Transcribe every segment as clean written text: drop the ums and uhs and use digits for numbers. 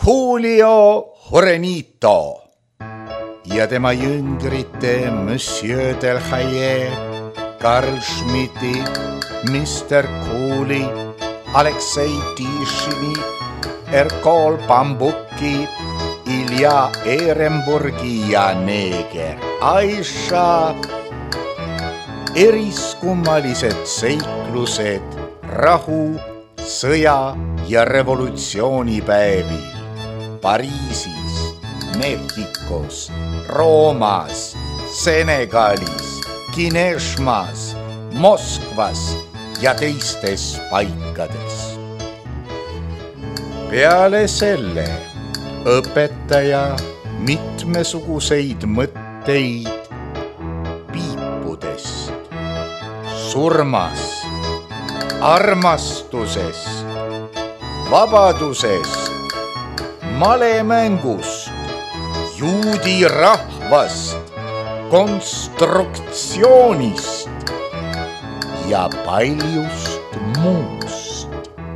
Julio Jurenito ja tema jüngrite Monsieur Delhaye, Karl Schmidti, Mr. Cooley, Aleksei Tišini, Erkol Bambuki, Ilja Ehrenburgi ja neeger Aisha. Eriskummalised seiklused rahu, sõja ja revolutsioonipäevil Pariisis, Mehhikos, Roomas, Senegalis, Kineshmas, Moskvas ja teistes paikades. Peale selle õpetaja mitmesuguseid mõtteid piipudest, surmast, armastusest, vabadusest, malemängust, juudi rahvast, konstruktsioonist ja paljust muust.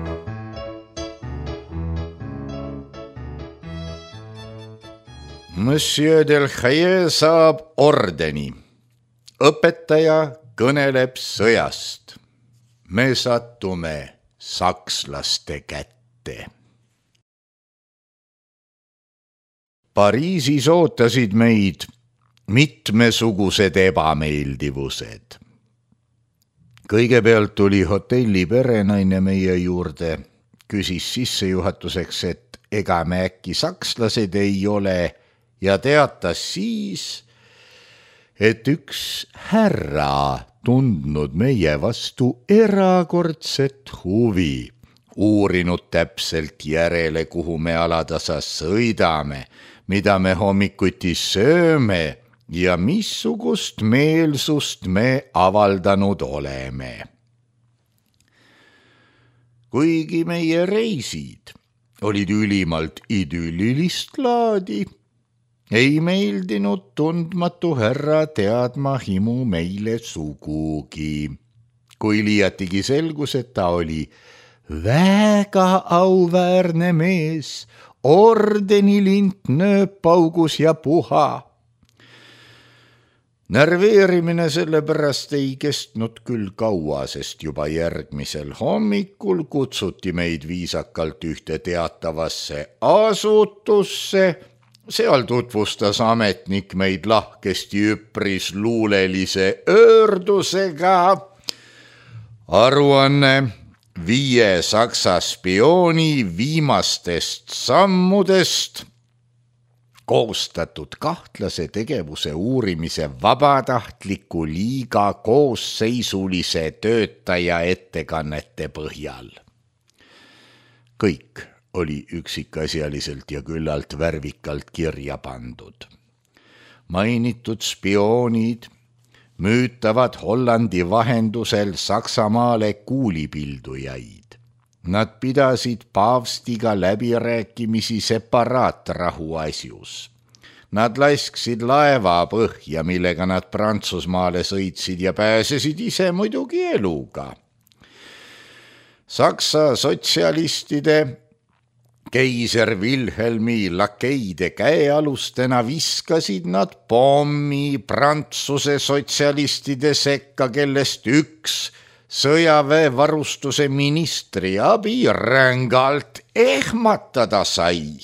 Monsieur Delhaye saab ordeni. Õpetaja kõneleb sõjast. Me sattume sakslaste kätte. Pariisis ootasid meid mitmesugused ebameeldivused. Kõigepealt tuli hotelli perenaine meie juurde, küsis sissejuhatuseks, et ega me äkki sakslased ei ole ja teatas siis, et üks härra tundnud meie vastu erakordset huvi, uurinud täpselt järele, kuhu me alatasas sõidame, mida me hommikuti sööme ja missugust meelsust me avaldanud oleme. Kuigi meie reisid olid ülimalt idüllilist laadi, ei meeldinud tundmatu härra teadma himu meile sugugi. Kui liiatigi selgus, et ta oli väga auväärne mees, ordenilint nööppaugus ja puha. Närveerimine sellepärast ei kestnud küll kaua, sest juba järgmisel hommikul kutsuti meid viisakalt ühte teatavasse asutusse. Seal tutvustas ametnik meid lahkesti üpris luulelise öördusega. Aruanne 5 Saksa spiooni viimastest sammudest, koostatud kahtlase tegevuse uurimise vabatahtliku liiga koosseisulise töötaja ettekannete põhjal. Kõik oli üksikasjaliselt ja küllalt värvikalt kirja pandud. Mainitud spioonid müütavad Hollandi vahendusel Saksamaale kuulipildujaid. Nad pidasid paavstiga läbirääkimisi separaatrahu asjus. Nad lasksid laeva põhja, millega nad Prantsusmaale sõitsid ja pääsesid ise muidugi eluga. Saksa sotsialistide keiser Wilhelmi lakeide käealustena viskasid nad pommi Prantsuse sotsialistide sekka, kellest üks sõjaväevarustuse ministri abi rängalt ehmatada sai.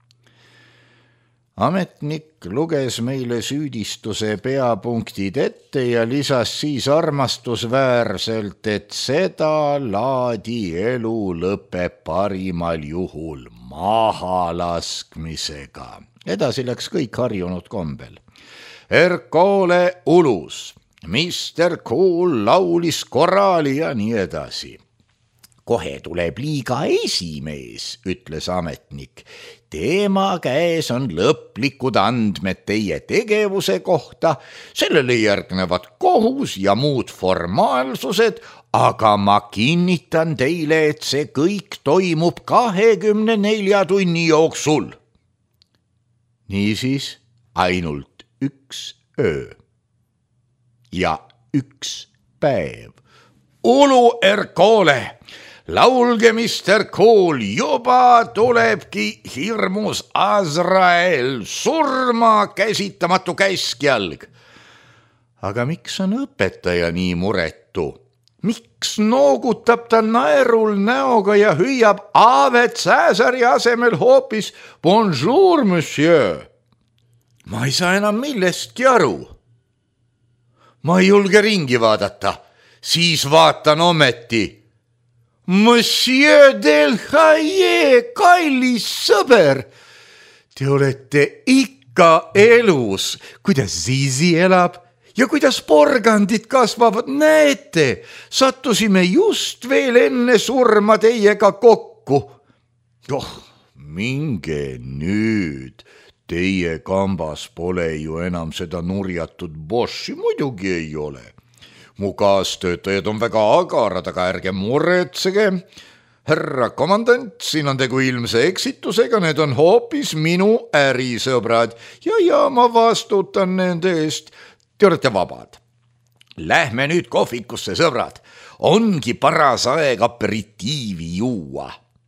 Ametnik luges meile süüdistuse peapunktid ette ja lisas siis armastusväärselt, et seda laadi elu lõpeb parimal juhul mahalaskmisega. Edasi läks kõik harjunud kombel. Erkole ulus, Mr. Cool laulis koraali ja nii edasi. Kohe tuleb liiga esimees, ütles ametnik. Teema käes on lõplikud andmed teie tegevuse kohta, sellele järgnevad kohus ja muud formaalsused, aga ma kinnitan teile, et see kõik toimub 24 tunni jooksul. Niisiis ainult 1 öö ja 1 päev. Ulu Erkole! laulge, Mr. Cool, juba tulebki hirmus Azrael, surma käsitamatu käskjalg. Aga miks on õpetaja nii muretu? Miks noogutab ta naerul näoga ja hüüab Ave Cäsari asemel hoopis bonjour, monsieur? Ma ei saa enam millestki aru. Ma ei julge ringi vaadata, siis vaatan ometi. Monsieur Delhaye, kallis sõber, te olete ikka elus. Kuidas Zizi elab ja kuidas porgandid kasvavad, näete, sattusime just veel enne surma teiega kokku. Minge nüüd, teie kambas pole ju enam seda nurjatud Boshi, muidugi ei ole. Mu kaastöötajad on väga agarad, aga ärge muretsege. Härra komandant, siin on tegu ilmse eksitusega, need on hoopis minu ärisõbrad ja ma vastutan nende eest. Te olete vabad. Lähme nüüd kohvikusse, sõbrad. Ongi paras aeg aperitiivi juua.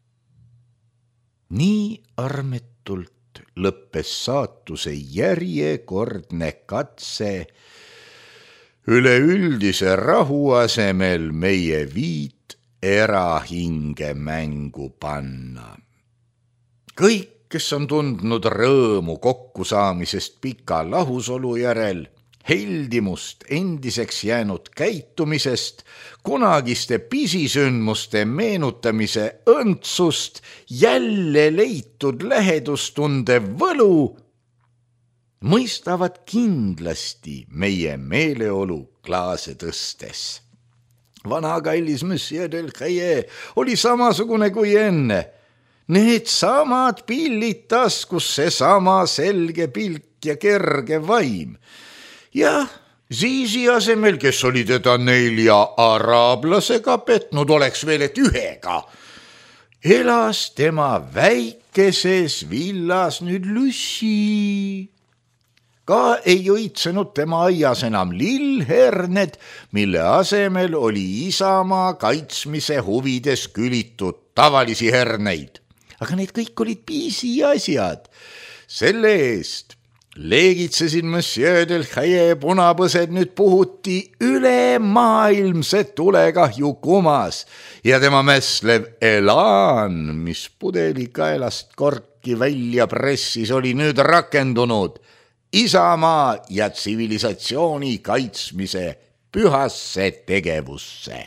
Nii armetult lõppes saatuse järjekordne katse üleüldise rahu asemel meie viit erahinge mängu panna. Kõik, kes on tundnud rõõmu kokkusaamisest pika lahusolu järel, heldimust endiseks jäänud käitumisest, kunagiste pisisündmuste meenutamise õndsust, jälle leitud lähedustunde võlu, mõistavad kindlasti meie meeleolu klaase tõstes. Vana kallis Monsieur Delhaye oli samasugune kui enne. Need samad pillid taskus, seesama selge pilk ja kerge vaim. Jah, Zizi asemel, kes oli teda 4 araablasega petnud, oleks veel et 1, elas tema väikeses villas nüüd Lucy. Ka ei õitsenud tema aias enam lillherned, mille asemel oli Isamaa kaitsmise huvides külitud tavalisi herneid. Aga need kõik olid pisiasjad. Selle eest leegitsesin Monsieur Delhaye punapõsed nüüd puhuti üle maailmse tulekahju kumas ja tema mässlev elaan, mis pudeli kaelast korki välja pressis, oli nüüd rakendunud Isamaa ja tsivilisatsiooni kaitsmise pühasse tegevusse.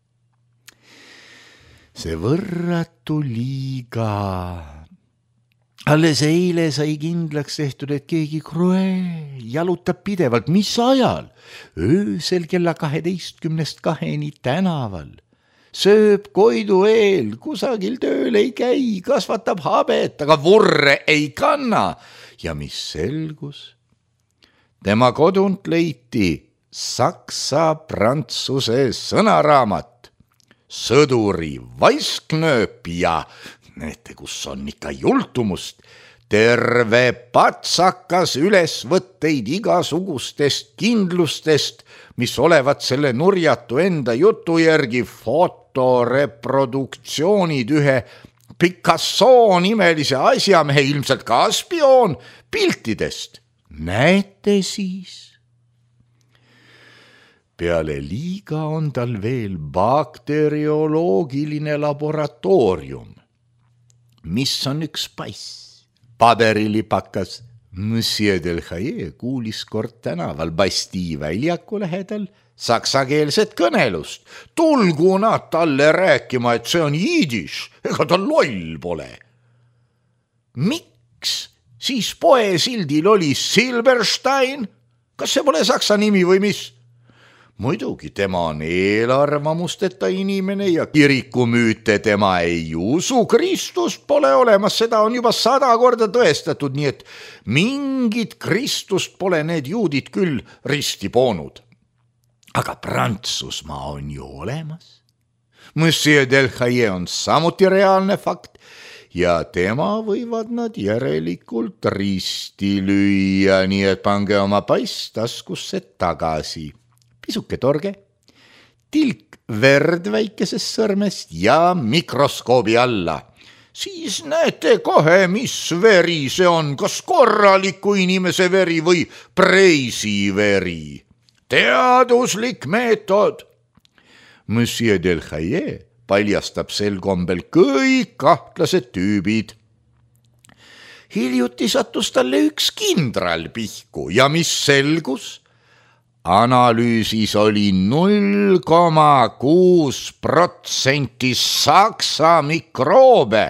See võrratu liiga. Alles eile sai kindlaks tehtud, et keegi Crue jalutab pidevalt. Mis ajal? Öösel kella 12-2 tänaval. Sööb koidu eel, kusagil tööl ei käi, kasvatab habet, aga vurre ei kanna. Ja mis selgus? Tema kodunt leiti saksa-prantsuse sõnaraamat, sõduri vaisknööp ja näete, kus on ikka jultumust, terve patsakas ülesvõtteid igasugustest kindlustest, mis olevat selle nurjatu enda jutu järgi fotoreproduktsioonid ühe Picasso nimelise asjamehe, ilmselt ka spioon, piltidest. Näete siis? Peale liiga on tal veel bakterioloogiline laboratoorium, mis on üks pass. Paberilipakas Monsieur Delhaye kuulis kord tänaval Bastille väljaku lähedal saksakeelset kõnelust. Tulgu nad talle rääkima, et see on jiidiš, ega ta loll pole. Miks siis poesildil oli Silberstein? Kas see pole saksa nimi või mis? Muidugi tema on eelarvamusteta inimene ja kirikumüüte tema ei usu. Kristust pole olemas, seda on juba 100 korda tõestatud, nii et mingit Kristust pole need juudid küll risti poonud. Aga Prantsusmaa on ju olemas. Monsieur Delhaye on samuti reaalne fakt ja tema võivad nad järelikult risti lüüa, nii et pange oma pass taskusse tagasi. Pisuke torge, tilk verd väikesest sõrmest ja mikroskoobi alla. Siis näete kohe, mis veri see on, kas korraliku inimese veri või preisi veri. Teaduslik meetod. Monsieur Delhaye paljastab sel kombel kõik kahtlased tüübid. Hiljuti sattus talle üks kindral pihku ja mis selgus? Analüüsis oli 0,6% saksa mikroobe.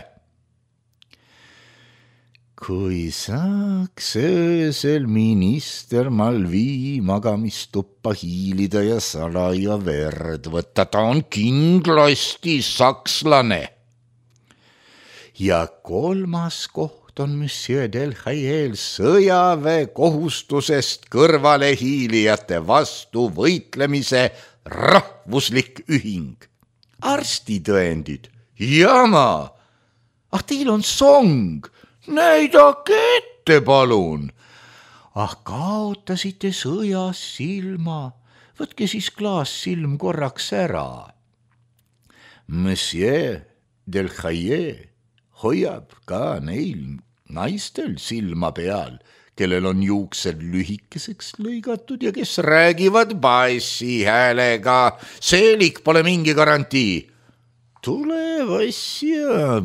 Kui saaks öösel minister Malvi magamistuppa hiilida ja salaja verd võtta, ta on kindlasti sakslane. Ja kolmas koht on Monsieur Delhayel sõjaväe kohustusest kõrvale hiilijate vastu võitlemise rahvuslik ühing. Arstitõendid, jama, teil on song. Näidake ette, palun. Kaotasite sõjas silma. Võtke siis klaassilm korraks ära. Monsieur Delhaye hoiab ka neil naistel silma peal, kellel on juuksed lühikeseks lõigatud ja kes räägivad bassi häälega. Seelik pole mingi garantii. Tuleb asja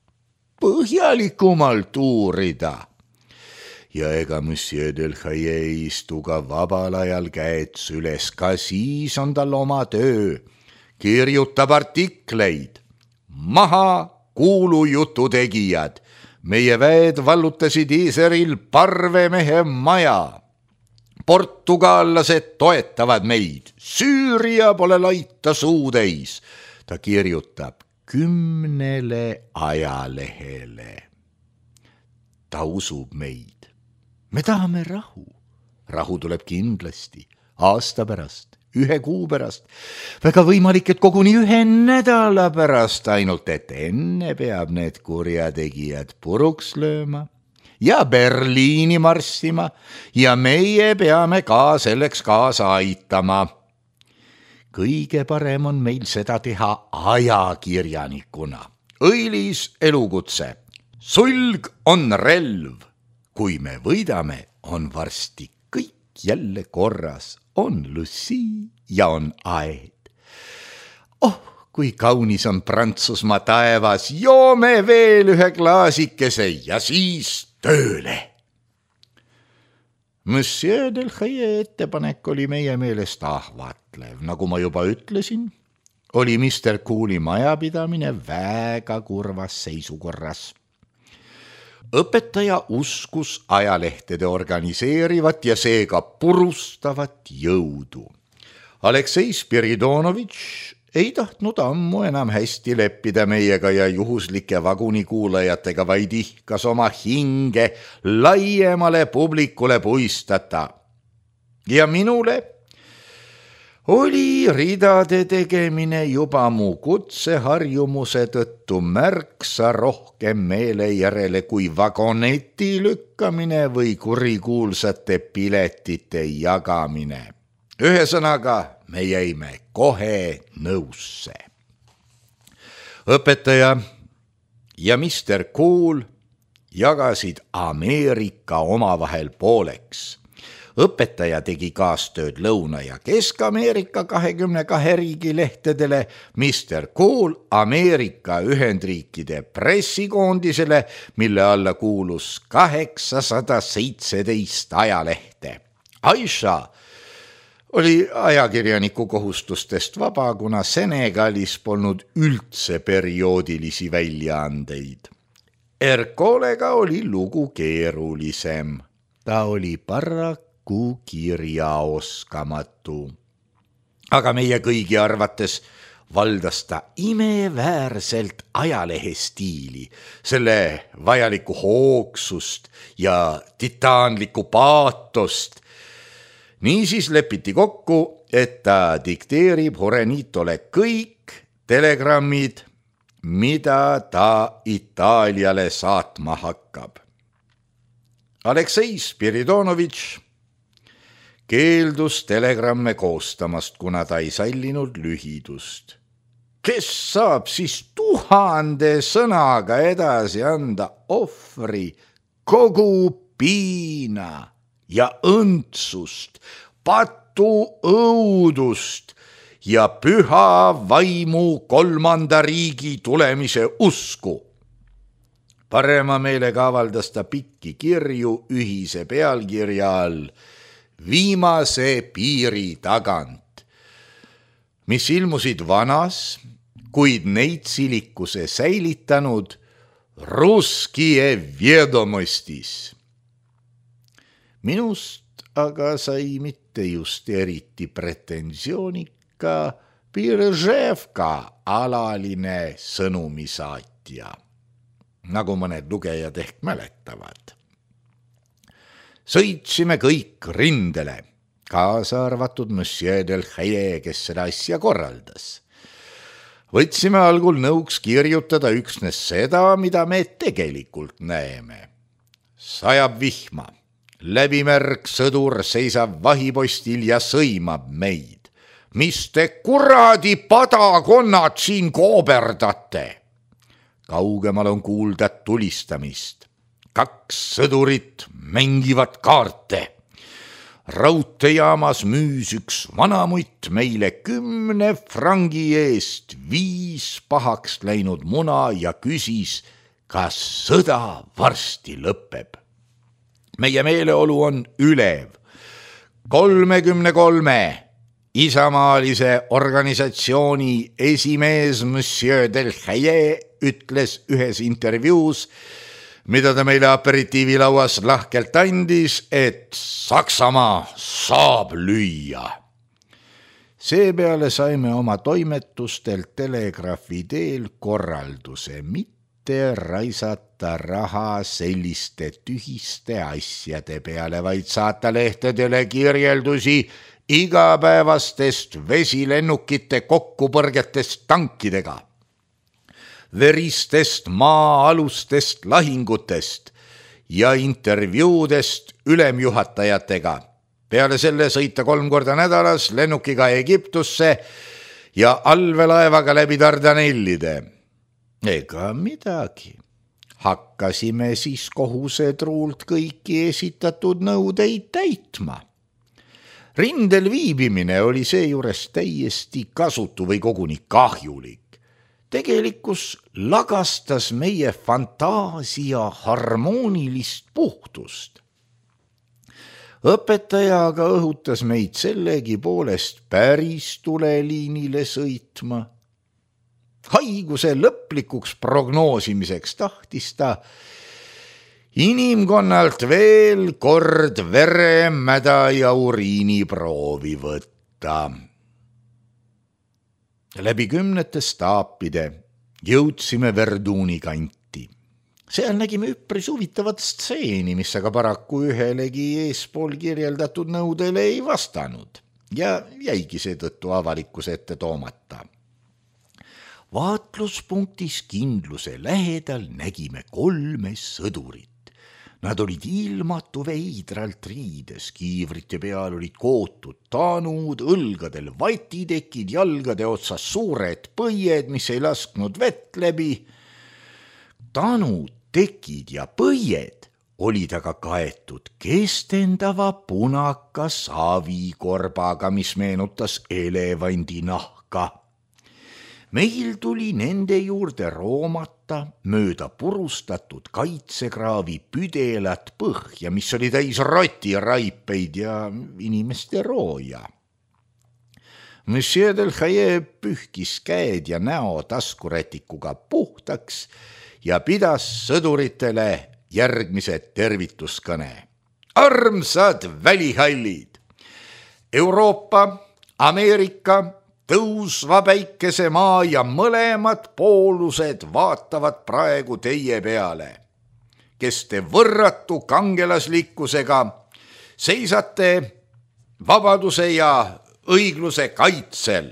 põhjalikumalt uurida. Ja ega Monsieur Delhaye ei istu ka vabal ajal käed süles, ka siis on tal oma töö. Kirjutab artikleid. Maha kuulujutu tegijad. Meie väed vallutasid Iseril parvemehe maja. Portugallased toetavad meid. Süüria pole laita suudeis. Ta kirjutab 10 ajalehele. Ta usub meid. Me tahame rahu. Rahu tuleb kindlasti. Aasta pärast, 1 kuu pärast. Väga võimalik, et koguni 1 nädala pärast, ainult et enne peab need kurjategijad puruks lööma ja Berliini marssima ja meie peame ka selleks kaasa aitama. Kõige parem on meil seda teha ajakirjanikuna. Õilis elukutse. Sulg on relv. Kui me võidame, on varsti kõik jälle korras. On Lucy ja on aed. Kui kaunis on Prantsusmaa taevas. Joome veel 1 klaasikese ja siis tööle. Monsieur Delhaye ettepanek oli meie meelest ahvatlev. Nagu ma juba ütlesin, oli Mr. Cooli majapidamine väga kurvas seisukorras. Õpetaja uskus ajalehtede organiseerivat ja seega purustavat jõudu. Aleksei Spiridonovitš ei tahtnud ammu enam hästi leppida meiega ja juhuslike vagunikuulajatega, vaid ihkas oma hinge laiemale publikule puistata. Ja minule oli ridade tegemine juba mu kutseharjumuse tõttu märksa rohkem meele järele kui vagoneti lükkamine või kurikuulsate piletite jagamine. Ühesõnaga, me jäime kohe nõusse. Õpetaja ja Mr. Cool jagasid Ameerika omavahel pooleks. Õpetaja tegi kaastööd Lõuna- ja Kesk-Ameerika 22 riigi lehtedele, Mr. Cool Ameerika Ühendriikide pressikoondisele, mille alla kuulus 817 ajalehte. Aisha oli ajakirjaniku kohustustest vaba, kuna Senegalis polnud üldse perioodilisi väljaandeid. Erkolega oli lugu keerulisem. Ta oli paraku kirjaoskamatu. Aga meie kõigi arvates valdas ta imeväärselt ajalehe stiili, selle vajalikku hoogsust ja titaanlikku paatost. Niisiis lepiti kokku, et ta dikteerib Jurenitole kõik telegrammid, mida ta Itaaliale saatma hakkab. Aleksei Spiridonovitš keeldus telegramme koostamast, kuna ta ei sallinud lühidust. Kes saab siis 1000 sõnaga edasi anda ohvri kogu piina ja õndsust, patu õudust ja püha vaimu 3. riigi tulemise usku. Parema meelega avaldas ta pikki kirju ühise pealkirja all Viimase piiri tagant, mis ilmusid vanas, kuid neitsilikkuse säilitanud Russkije Vjedomostis. Minust aga sai mitte just eriti pretensioonika Birževka alaline sõnumisaatja, nagu mõned lugejad ehk mäletavad. Sõitsime kõik rindele, kaasa arvatud Monsieur Delhaye, kes seda asja korraldas. Võtsime algul nõuks kirjutada üksnes seda, mida me tegelikult näeme. Sajab vihma, läbimärk sõdur seisab vahipostil ja sõimab meid. Mis te kuradi padakonnad siin kooberdate? Kaugemal on kuulda tulistamist. 2 sõdurit mängivad kaarte. Raudteejaamas müüs üks vanamutt meile 10 frangi eest 5 pahaks läinud muna ja küsis, kas sõda varsti lõpeb. Meie meeleolu on ülev. 33 isamaalise organisatsiooni esimees Monsieur Delhaye ütles ühes intervjuus, mida ta meile aperitiivilauas lahkelt andis, et Saksamaa saab lüüa. Seepeale saime oma toimetustelt telegraafi teel korralduse mitte raisata raha selliste tühiste asjade peale, vaid saata lehtedele kirjeldusi igapäevastest vesilennukite kokkupõrgetest tankidega, veristest maa-alustest lahingutest ja intervjuudest ülemjuhatajatega. Peale selle sõita 3 korda nädalas lennukiga Egiptusse ja allveelaevaga läbi Dardanellide. Ega midagi. Hakkasime siis kohusetruult kõiki esitatud nõudeid täitma. Rindel viibimine oli seejuures täiesti kasutu või koguni kahjulik. Tegelikkus lagastas meie fantaasia harmoonilist puhtust. Õpetaja aga õhutas meid sellegi poolest päris tuleliinile sõitma. Haiguse lõplikuks prognoosimiseks tahtis ta inimkonnalt veel kord vere, mäda ja uriiniproovi võtta. Läbi 10 staapide jõudsime Verduni kanti. Seal nägime üpris huvitavat stseeni, mis aga paraku ühelegi eespool kirjeldatud nõudele ei vastanud ja jäigi seetõttu avalikkuse ette toomata. Vaatluspunktis kindluse lähedal nägime 3 sõdurit. Nad olid ilmatu veidralt riides, kiivrite peal olid kootud tanud, õlgadel vatitekid, jalgade otsas suured põied, mis ei lasknud vett läbi. Tanud, tekid ja põied olid aga kaetud kestendava punaka saavikorbaga, mis meenutas elevandi nahka. Meil tuli nende juurde roomata mööda purustatud kaitsekraavi püdelat põhja, mis oli täis rotiraipeid ja inimeste rooja. Monsieur Delhaye pühkis käed ja näo taskurätikuga puhtaks ja pidas sõduritele järgmised tervituskõne. Armsad välihallid! Euroopa, Ameerika, tõusva päikesemaa ja mõlemad poolused vaatavad praegu teie peale, kes te võrratu kangelaslikkusega seisate vabaduse ja õigluse kaitsel.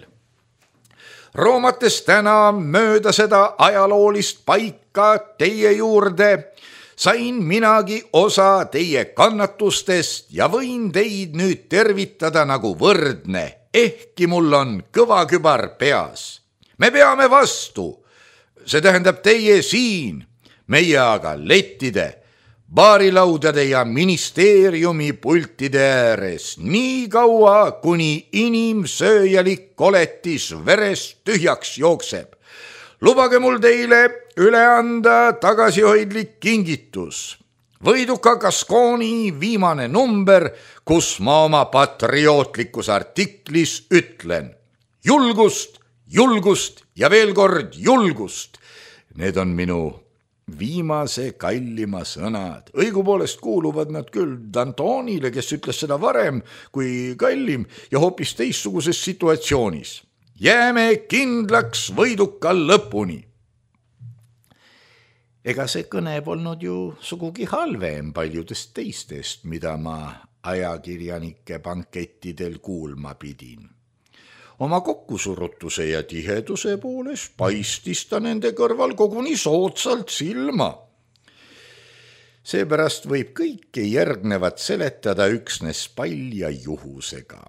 Roomates täna mööda seda ajaloolist paika teie juurde sain minagi osa teie kannatustest ja võin teid nüüd tervitada nagu võrdne, ehkki mul on kõva kübar peas. Me peame vastu, see tähendab teie siin, meie aga lettide, baarilaudade ja ministeeriumi pultide ääres nii kaua, kuni inimsööjalik koletis verest tühjaks jookseb. Lubage mul teile üle anda tagasihoidlik kingitus. Võiduka Gasconi viimane number, kus ma oma patriootlikus artiklis ütlen julgust, julgust ja veel kord julgust. Need on minu viimase kallima sõnad. Õigupoolest kuuluvad nad küll Dantonile, kes ütles seda varem kui kallim ja hoopis teistsuguses situatsioonis. Jääme kindlaks võiduka lõpuni. Ega see kõne polnud ju sugugi halvem paljudest teistest, mida ma ajakirjanike bankettidel kuulma pidin. Oma kokkusurutuse ja tiheduse poolest paistis ta nende kõrval koguni soodsalt silma. Seepärast võib kõike järgnevat seletada üksnes palja juhusega.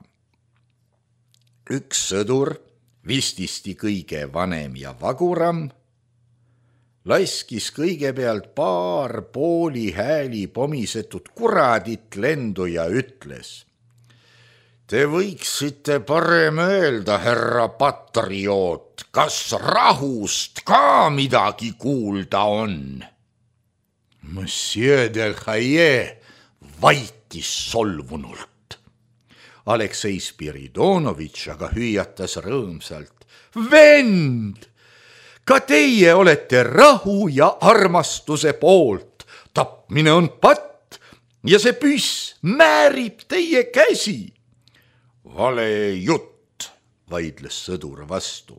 Üks sõdur, vististi kõige vanem ja vaguram, laskis kõigepealt paar pooli hääli pomisetud kuradit lendu ja ütles: Te võiksite parem öelda, härra patrioot, kas rahust ka midagi kuulda on? Monsieur Delhaye vaitis solvunult. Aleksei Spiridonovitš aga hüüatas rõõmsalt: Vend, ka teie olete rahu ja armastuse poolt. Tapmine on patt ja see püss määrib teie käsi. Vale jutt, vaidles sõdur vastu.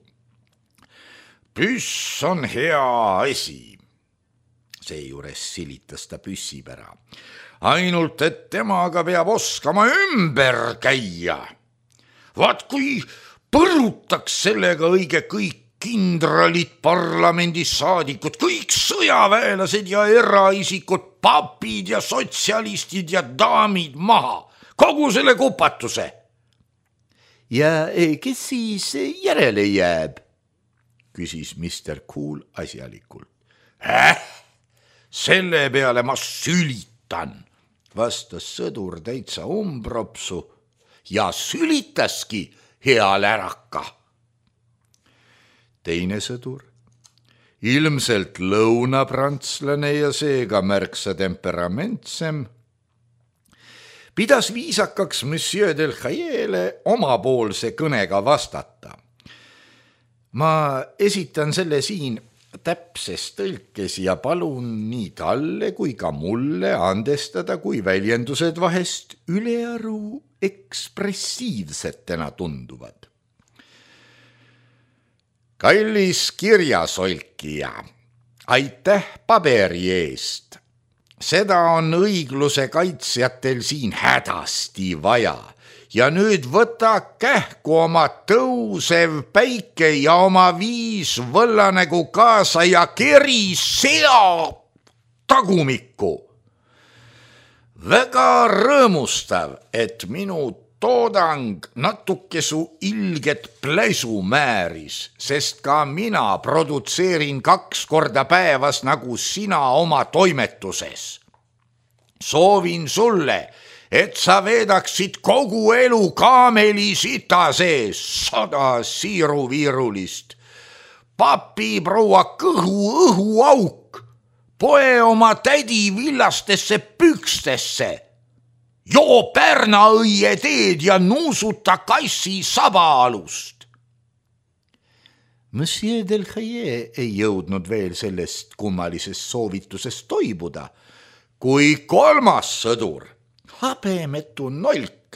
Püss on hea asi. Seejuures silitas ta püssipära. Ainult, et temaga peab oskama ümber käia. Vaat kui põrutaks sellega õige kõik kindralid, parlamendisaadikud, kõik sõjaväelased ja eraisikud, papid ja sotsialistid ja daamid maha, kogu selle kupatuse. Ja kes siis järele jääb? Küsis Mr. Cool asjalikult. Selle peale ma sülitan, vastas sõdur täitsa umbropsu ja sülitaski hea läraka. Teine sõdur, ilmselt lõunaprantslane ja seega märksa temperamentsem, pidas viisakaks Monsieur Delhayele omapoolse kõnega vastata. Ma esitan selle siin täpses tõlkes ja palun nii talle kui ka mulle andestada, kui väljendused vahest ülearu ekspressiivsetena tunduvad. Kallis kirjasolkija, aitäh paberi eest. Seda on õigluse kaitsjatel siin hädasti vaja. Ja nüüd võta kähku oma tõusev päike ja oma 5 võllanägu kaasa ja keri sea tagumikku. Väga rõõmustav, et minu toodang natuke su ilget pläsu määris, sest ka mina produtseerin 2 korda päevas nagu sina oma toimetuses. Soovin sulle, et sa veedaksid kogu elu kaameli sita sees 100 siiruviirulist. Papi proua kõhu õhuauk, poe oma tädi villastesse pükstesse, joo pärnaõie teed ja nuusuta kassi sabaalust. Monsieur Delhaye ei jõudnud veel sellest kummalisest soovitusest toibuda, kui 3. sõdur, habemetu nolk,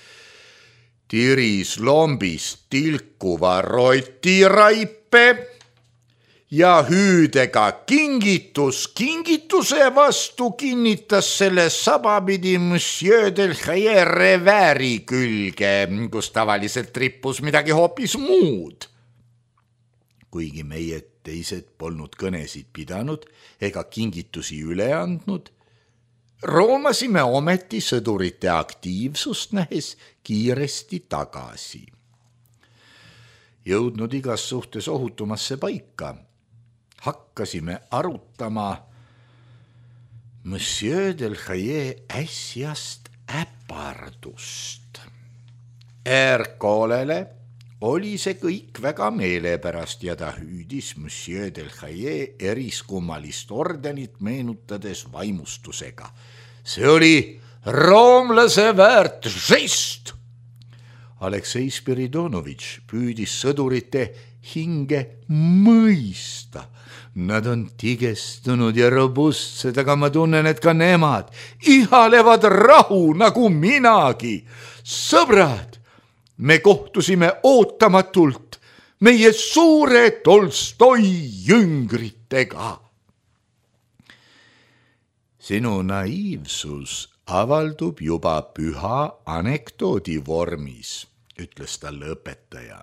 tiris lombist tilkuva rotiraipe ja hüüdega kingituse vastu kinnitas selle sabapidi Monsieur Delhaye revääri külge, kus tavaliselt rippus midagi hoopis muud. Kuigi meie teised polnud kõnesid pidanud ega kingitusi üle andnud, roomasime ometi sõdurite aktiivsust nähes kiiresti tagasi. Jõudnud igas suhtes ohutumasse paika, hakkasime arutama Monsieur Delhaye äsjast äpardust. Ercolele oli see kõik väga meelepärast ja ta hüüdis Monsieur Delhaye eriskummalist ordenit meenutades vaimustusega. See oli roomlase väärt žest. Aleksei Spiridonovitš püüdis sõdurite hinge mõista. Nad on tigestunud ja robustsed, aga ma tunnen, et ka nemad ihalevad rahu nagu minagi. Sõbrad, me kohtusime ootamatult meie suure Tolstoi jüngritega. Sinu naiivsus avaldub juba püha anekdoodi vormis, ütles talle õpetaja.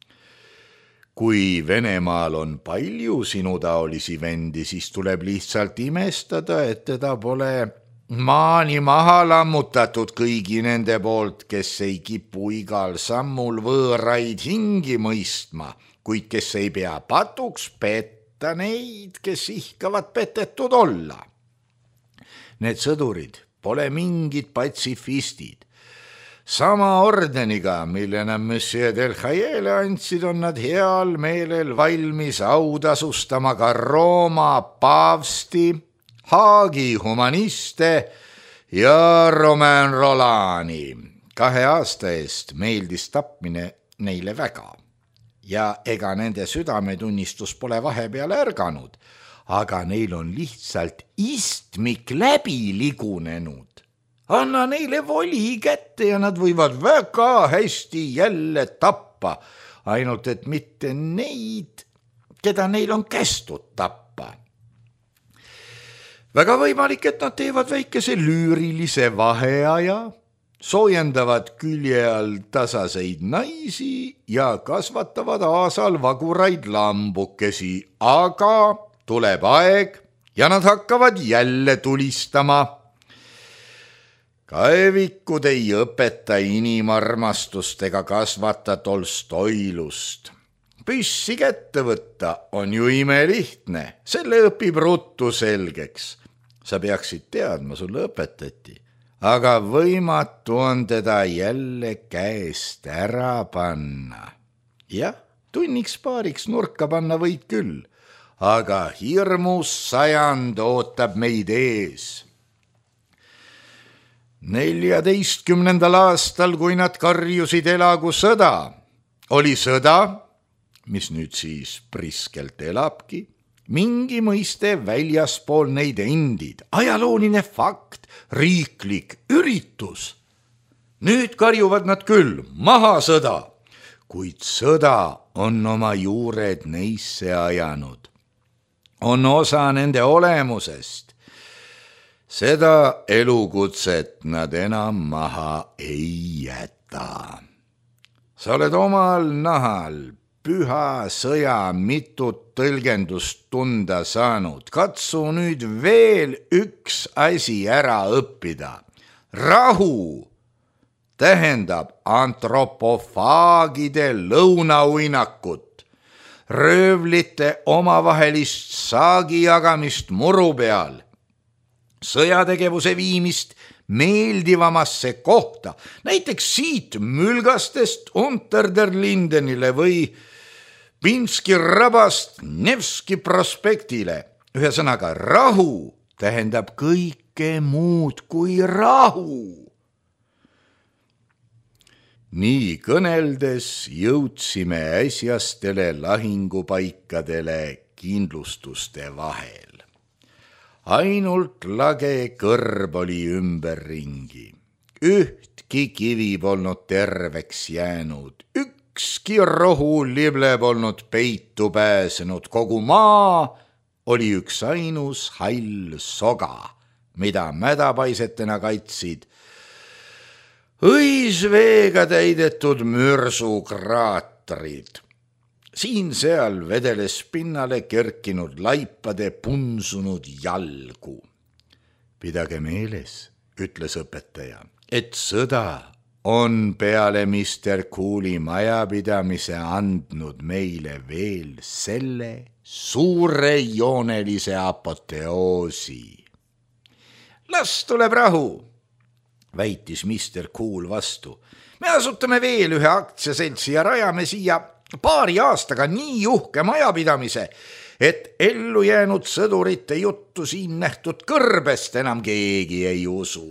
Kui Venemaal on palju sinutaolisi vendi, siis tuleb lihtsalt imestada, et teda pole maani maha lammutatud kõigi nende poolt, kes ei kipu igal sammul võõraid hingi mõistma, kuid kes ei pea patuks petta neid, kes ihkavad petetud olla. Need sõdurid pole mingid patsifistid. Sama ordeniga, mille nad Monsieur Delhayele andsid, on nad heal meelel valmis autasustama ka Rooma paavsti, Haagi humaniste ja Romain Rolani. 2 aasta eest meeldis tapmine neile väga ja ega nende südametunnistus pole vahepeal ärganud, aga neil on lihtsalt istmik läbi ligunenud. Anna neile voli kätte ja nad võivad väga hästi jälle tappa, ainult et mitte neid, keda neil on kästud tappa. Väga võimalik, et nad teevad väikese lüürilise vaheaja, soojendavad külje all tasaseid naisi ja kasvatavad aasal vaguraid lambukesi, aga tuleb aeg ja nad hakkavad jälle tulistama. Kaevikud ei õpeta inimarmastust ega kasvata Tolstoilust. Püssi kätte võtta on ju imelihtne, selle õpib ruttu selgeks. Sa peaksid teadma, sulle õpetati, aga võimatu on teda jälle käest ära panna. Jah, tunniks paariks nurka panna võid küll, aga hirmus sajand ootab meid ees. 14. aastal, kui nad karjusid elagu sõda, oli sõda, mis nüüd siis priskelt elabki, mingi mõiste väljaspool neid endid, ajalooline fakt, riiklik üritus. Nüüd karjuvad nad küll, maha sõda, kuid sõda on oma juured neisse ajanud. On osa nende olemusest. Seda elukutset nad enam maha ei jäta. Sa oled omal nahal püha sõja mitut tõlgendust tunda saanud. Katsu nüüd veel üks asi ära õppida. Rahu tähendab antropofaagide lõunauinakut, röövlite omavahelist saagi jagamist muru peal, sõjategevuse viimist meeldivamasse kohta, näiteks siit Mülgastest Unter der Lindenile või Pinski rabast Nevski prospektile. Ühesõnaga, rahu tähendab kõike muud kui rahu. Nii kõneldes jõudsime äsjastele lahingupaikadele kindlustuste vahel. Ainult lage kõrb oli ümberringi. Ühtki kivi polnud terveks jäänud, ükski rohulible polnud peitu pääsenud, kogu maa oli üks ainus hall soga, mida mädapaisetena kaitsid õisveega täidetud mürsukraatrid. siin-seal vedeles pinnale kerkinud laipade punsunud jalgu. Pidage meeles, ütles õpetaja, et sõda on peale Mr. Cooli majapidamise andnud meile veel selle suurejoonelise apoteoosi. Las tuleb rahu, väitis Mr. Cool vastu. Me asutame veel ühe aktsiaseltsi ja rajame siia paari aastaga nii uhke majapidamise, et ellu jäänud sõdurite juttu siin nähtud kõrbest enam keegi ei usu.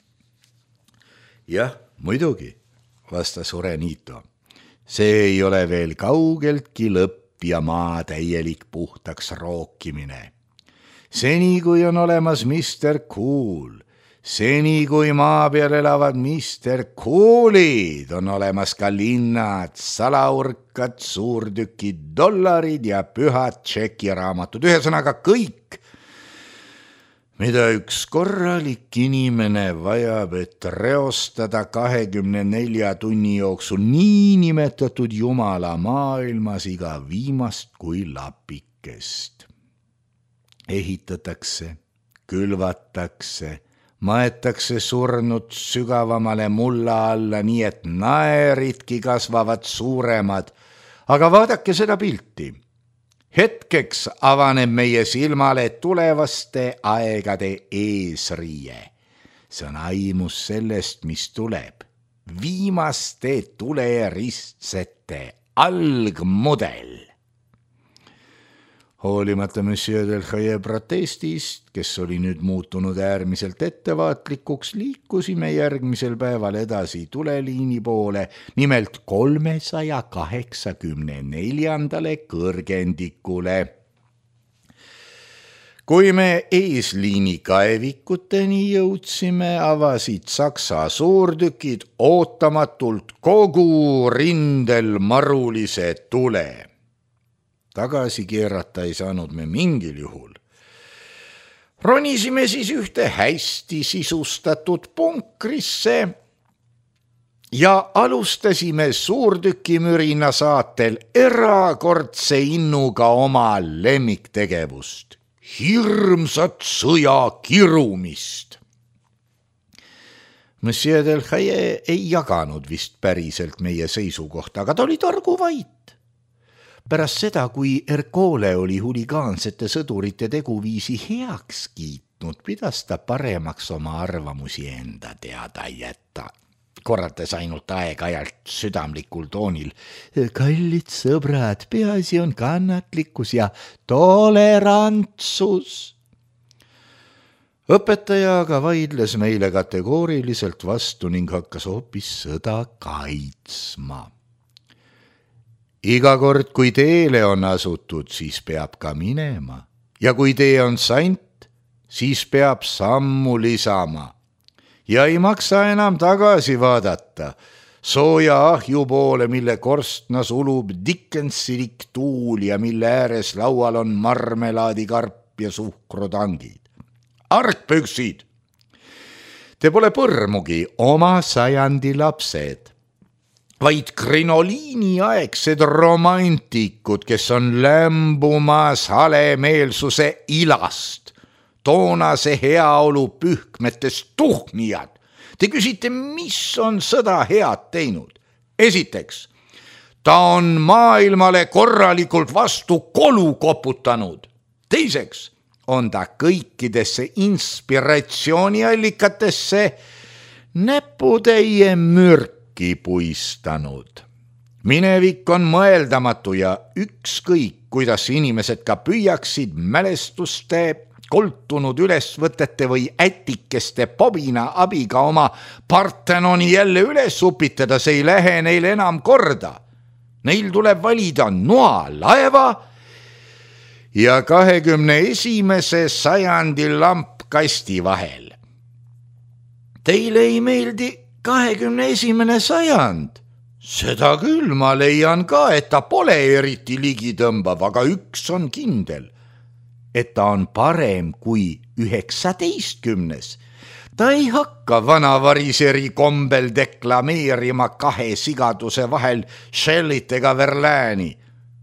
Jah, muidugi, vastas Juanito. See ei ole veel kaugeltki lõpp ja maa täielik puhtaks rookimine. Seni, kui on olemas Mr. Cool, seni, kui maa peal elavad Mr. Coolid, on olemas ka linnad, salaurkad, suurtükid, dollarid ja pühad tšekiraamatud. Ühesõnaga kõik, mida üks korralik inimene vajab, et reostada 24 tunni jooksul niinimetatud Jumala maailmas iga viimast kui lapikest. Ehitatakse, külvatakse, maetakse surnud sügavamale mulla alla, nii et naeridki kasvavad suuremad. Aga vaadake seda pilti. Hetkeks avaneb meie silmale tulevaste aegade eesriie. See on aimus sellest, mis tuleb. Viimaste tuleristsete algmudel. Hoolimata Monsieur Delhaye protestist, kes oli nüüd muutunud äärmiselt ettevaatlikuks, liikusime järgmisel päeval edasi tuleliini poole, nimelt 384. kõrgendikule. Kui me eesliini kaevikuteni jõudsime, avasid Saksa suurtükid ootamatult kogu rindel marulise tule. Tagasi keerata ei saanud me mingil juhul. Ronisime siis ühte hästi sisustatud punkrisse ja alustasime suurtükimürina saatel erakordse innuga oma lemmiktegevust, hirmsat sõja kirumist. Monsieur Delhaye ei jaganud vist päriselt meie seisukohta, aga ta oli targu vait. Pärast seda, kui Ercole oli huligaansete sõdurite teguviisi heaks kiitnud, pidas ta paremaks oma arvamusi enda teada jätta. Korrates ainult aeg-ajalt südamlikul toonil. Kallid sõbrad, peaasi on kannatlikkus ja tolerantsus. Õpetaja aga vaidles meile kategooriliselt vastu ning hakkas hoopis sõda kaitsma. Iga kord, kui teele on asutud, siis peab ka minema. Ja kui tee on sant, siis peab sammu lisama. Ja ei maksa enam tagasi vaadata sooja ahju poole, mille korstnas ulub Dickensilik tuul ja mille ääres laual on marmelaadikarp ja suhkrutangid. Argpüksid! Te pole põrmugi oma sajandi lapsed, vaid krinoliiniaegsed romantikud, kes on lämbumas halemeelsuse ilast, toonase heaolu pühkmetest tuhmijad. Te küsite, mis on sõda head teinud? Esiteks, ta on maailmale korralikult vastu kolu koputanud. Teiseks, on ta kõikidesse inspiratsiooniallikatesse näputäie mürki puistanud. Minevik on mõeldamatu ja ükskõik, kuidas inimesed ka püüaksid mälestuste, koltunud ülesvõtete või ätikeste pobina abiga oma Parthenoni jälle üles upitada, see ei lähe neil enam korda. Neil tuleb valida noa laeva ja 21. sajandi lamp kasti vahel. Teile ei meeldi 21. sajand. Seda küll ma leian ka, et ta pole eriti ligitõmbav, aga üks on kindel, et ta on parem kui 19. Ta ei hakka vanavariseri kombel deklameerima kahe sigaduse vahel Shelleyt ega Verlaini.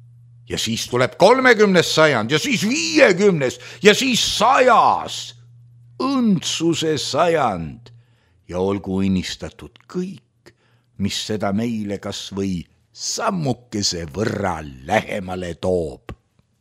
ja siis tuleb 30. sajand ja siis 50. ja siis 100. õndsuse sajand ja olgu õnnistatud kõik, mis seda meile kas või sammukese võrra lähemale toob.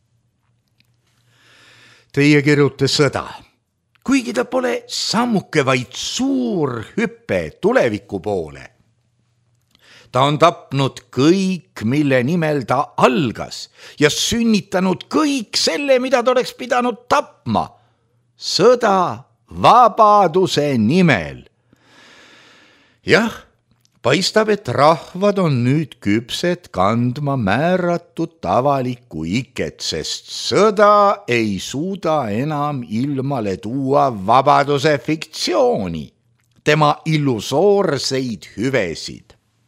Teie kirjute sõda, kuigi ta pole sammuke, vaid suur hüpe tuleviku poole. Ta on tapnud kõik, mille nimel ta algas ja sünnitanud kõik selle, mida ta oleks pidanud tapma. Sõda vabaduse nimel. Jah, paistab, et rahvad on nüüd küpsed kandma määratud avalikku iket, sest sõda ei suuda enam ilmale tuua vabaduse fiktsiooni, tema illusoorseid hüvesid.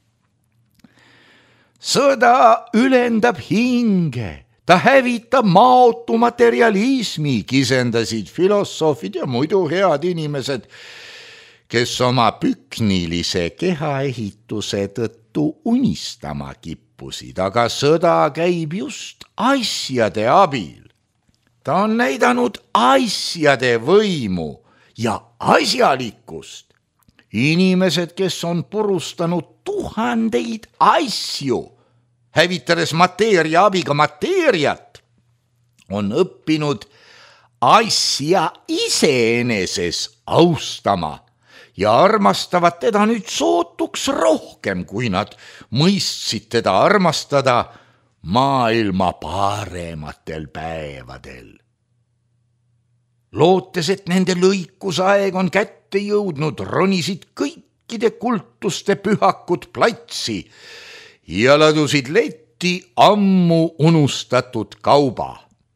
Sõda ülendab hinge, ta hävitab maotu materialismi, kisendasid filosoofid ja muidu head inimesed, kes oma püknilise kehaehituse tõttu unistama kippusid, aga sõda käib just asjade abil. Ta on näidanud asjade võimu ja asjalikkust. Inimesed, kes on purustanud tuhandeid asju, hävitades mateeria abiga mateeriat, on õppinud asja iseeneses austama ja armastavad teda nüüd sootuks rohkem, kui nad mõistsid teda armastada maailma parematel päevadel. Lootes, et nende lõikusaeg on kätte jõudnud, ronisid kõikide kultuste pühakud platsi ja ladusid letti ammu unustatud kauba,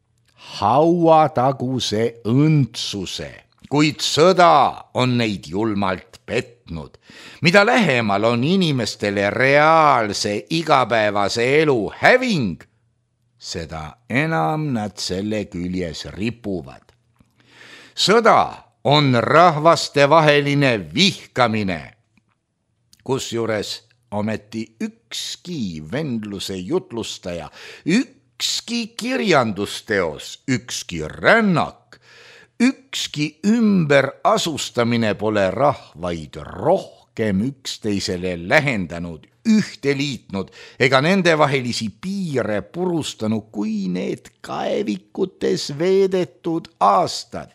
hauataguse õndsuse, kuid sõda on neid julmalt petnud. Mida lähemal on inimestele reaalse igapäevase elu häving, seda enam nad selle küljes ripuvad. Sõda on rahvastevaheline vihkamine, kusjuures ometi ükski vendluse jutlustaja, ükski kirjandusteos, ükski rännak, ükski ümberasustamine pole rahvaid rohkem üksteisele lähendanud, ühte liitnud ega nendevahelisi piire purustanud kui need kaevikutes veedetud aastad.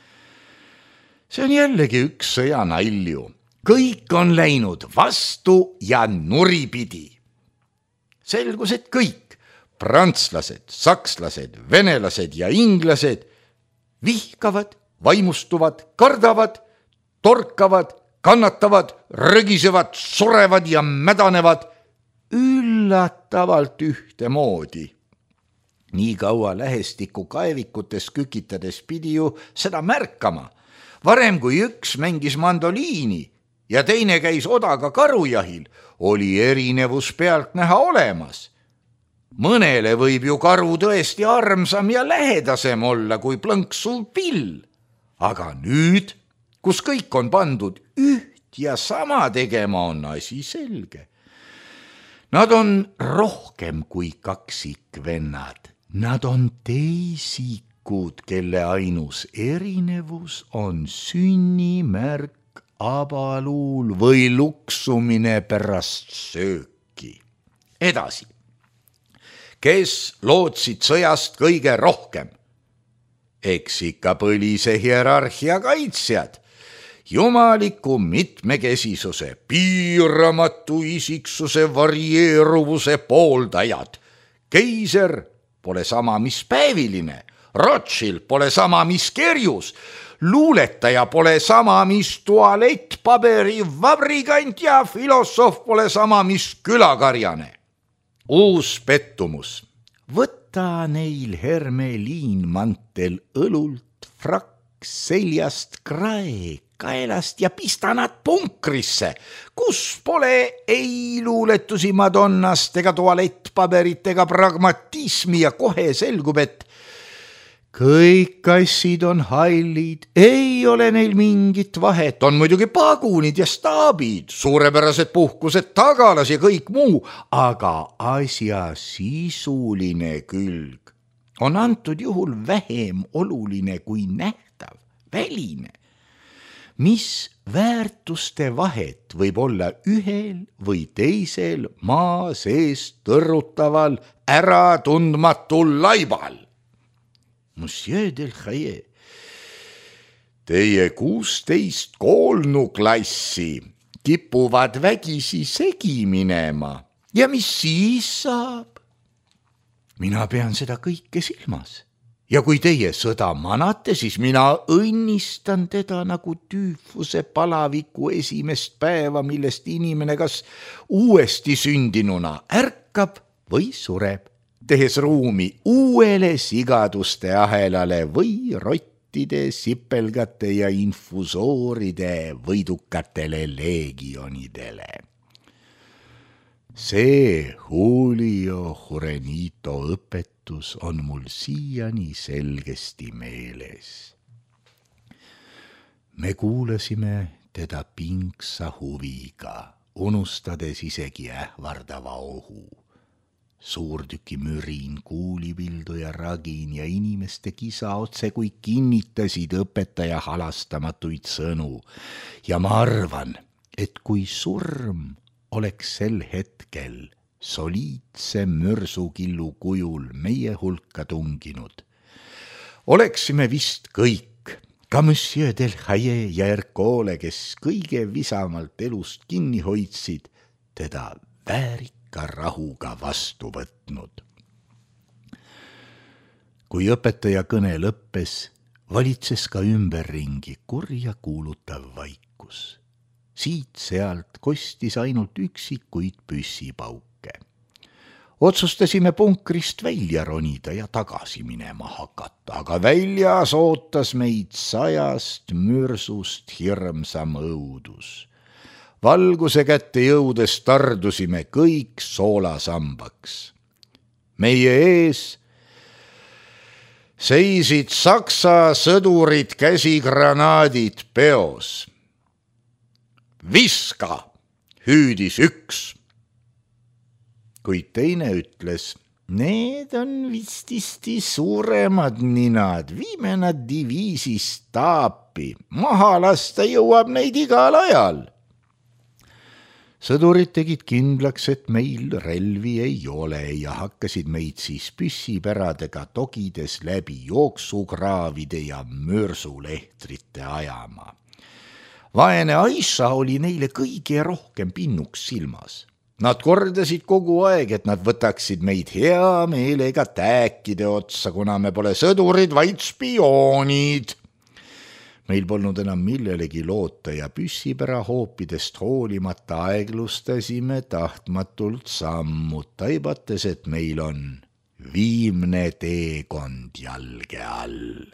See on jällegi üks sõjanalju. Kõik on läinud vastu ja nuripidi. Selgus, et kõik, prantslased, sakslased, venelased ja inglased vihkavad, vaimustuvad, kardavad, torkavad, kannatavad, rögisevad, surevad ja mädanevad üllatavalt ühtemoodi. Nii kaua lähestikku kaevikutes kükitades pidi ju seda märkama. Varem kui üks mängis mandoliini ja teine käis odaga karujahil, oli erinevus pealt näha olemas. Mõnele võib ju karu tõesti armsam ja lähedasem olla kui plõnksuv pill. Aga nüüd, kus kõik on pandud üht ja sama tegema, on asi selge. Nad on rohkem kui kaksikvennad. Nad on teisikud, kelle ainus erinevus on sünnimärk abaluul või luksumine pärast sööki. Edasi. Kes lootsid sõjast kõige rohkem? Eks ikka põlise hierarhia kaitsjad, jumaliku mitmekesisuse, piiramatu isiksuse varieeruvuse pooldajad. Keiser pole sama, mis päeviline, Rothschild pole sama, mis kerjus, luuletaja pole sama, mis tualettpaberi vabrikant ja filosoof pole sama, mis külakarjane. Uus pettumus. Võta neil hermeliinmantel õlult, frakk seljast, krae kaelast ja pista nad punkrisse, kus pole ei luuletusi Madonnast ega tualettpaberit ega pragmatismi ja kohe selgub, et kõik kassid on hallid, ei ole neil mingit vahet, on muidugi pagunid ja staabid, suurepärased puhkused, tagalas ja kõik muu, aga asja sisuline külg on antud juhul vähem oluline kui nähtav, väline. Mis väärtuste vahet võib olla ühel või teisel maa seest tõrrutaval äratundmatul laibal? Monsieur Delhaye, teie 16 koolnuklassi kipuvad vägisi segi minema ja mis siis saab? Mina pean seda kõike silmas ja kui teie sõda manate, siis mina õnnistan teda nagu tüüfuse palaviku esimest päeva, millest inimene kas uuesti sündinuna ärkab või sureb, tehes ruumi uuele sigaduste ahelale või rottide, sipelgate ja infusooride võidukatele leegionidele. See Julio Jurenito õpetus on mul siiani selgesti meeles. Me kuulasime teda pingsa huviga, unustades isegi ähvardava ohu. Suurtüki mürin, kuulipildu ja ragin ja inimeste kisa otse kui kinnitasid õpetaja halastamatuid sõnu. Ja ma arvan, et kui surm oleks sel hetkel soliidse mürsukillu kujul meie hulka tunginud, oleksime vist kõik, ka Monsieur Delhaye ja Ercole, kes kõige visamalt elust kinni hoidsid, teda väärika rahuga vastu võtnud. Kui õpetaja kõne lõppes, valitses ka ümberringi kurja kuulutav vaikus. Siit-sealt kostis ainult üksikuid püssipauke. Otsustasime punkrist välja ronida ja tagasi minema hakata, aga väljas ootas meid 100 mürsust hirmsam õudus. Valguse kätte jõudes tardusime kõik soolasambaks. Meie ees seisid Saksa sõdurid käsigranaadid peos. Viska, hüüdis üks. Kuid teine ütles, need on vististi suuremad ninad, viime nad diviisist taapi, maha lasta jõuab neid igal ajal. Sõdurid tegid kindlaks, et meil relvi ei ole ja hakkasid meid siis püssipäradega togides läbi jooksukraavide ja mürsulehtrite ajama. Vaene Aisha oli neile kõige rohkem pinnuks silmas. Nad kordasid kogu aeg, et nad võtaksid meid hea meelega tääkide otsa, kuna me pole sõdurid, vaid spioonid. Meil polnud enam millelegi loota ja püssipära hoopidest hoolimata aeglustasime tahtmatult sammu, taibates, et meil on viimne teekond jalge all.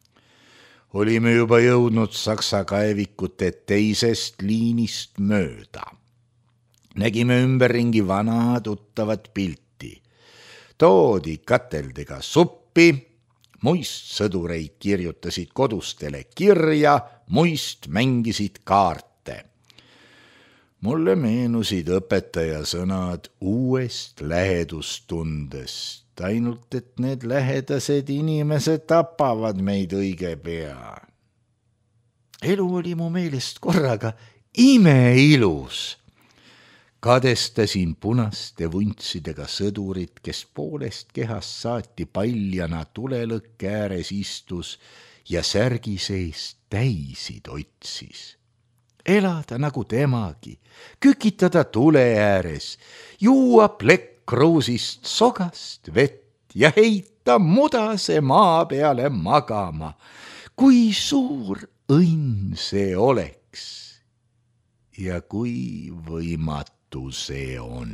Olime juba jõudnud Saksa kaevikute teisest liinist mööda. Nägime ümberringi vana tuttavat pilti. Toodi kateldega suppi, muist sõdureid kirjutasid kodustele kirja, muist mängisid kaarte. Mulle meenusid õpetaja sõnad uuest lähedustundest, ainult et need lähedased inimesed tapavad meid õige pea. Elu oli mu meelest korraga imeilus. Kadestasin punaste vuntsidega sõdurit, kes poolest kehast saati paljana tulelõkke ääres istus ja särgi seest täisid otsis. Elada nagu temagi, kükitada tule ääres, juua plekkruusist sogast vett ja heita mudase maa peale magama. Kui suur õnn see oleks ja kui võimatu see on.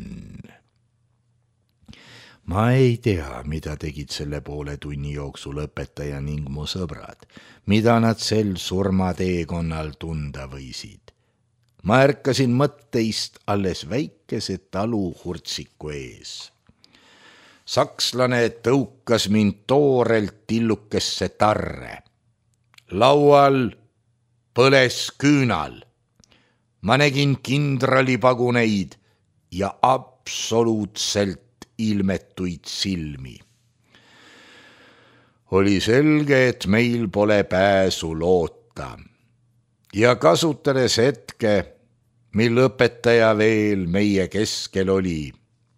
Ma ei tea, mida tegid selle poole tunni jooksul õpetaja ning mu sõbrad, mida nad sel surmateekonnal tunda võisid. Ma ärkasin mõtteist alles väikese talu hurtsiku ees. sakslane tõukas mind toorelt tillukesse tarre. Laual põles küünal. Ma nägin kindralipaguneid ja absoluutselt ilmetuid silmi. Oli selge, et meil pole pääsu loota ja kasutades hetke, mil õpetaja veel meie keskel oli,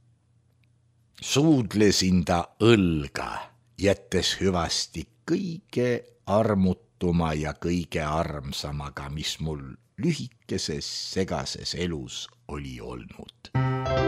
suudlesin ta õlga, jättes hüvasti kõige armutuma ja kõige armsamaga, mis mul lühikeses segases elus oli olnud.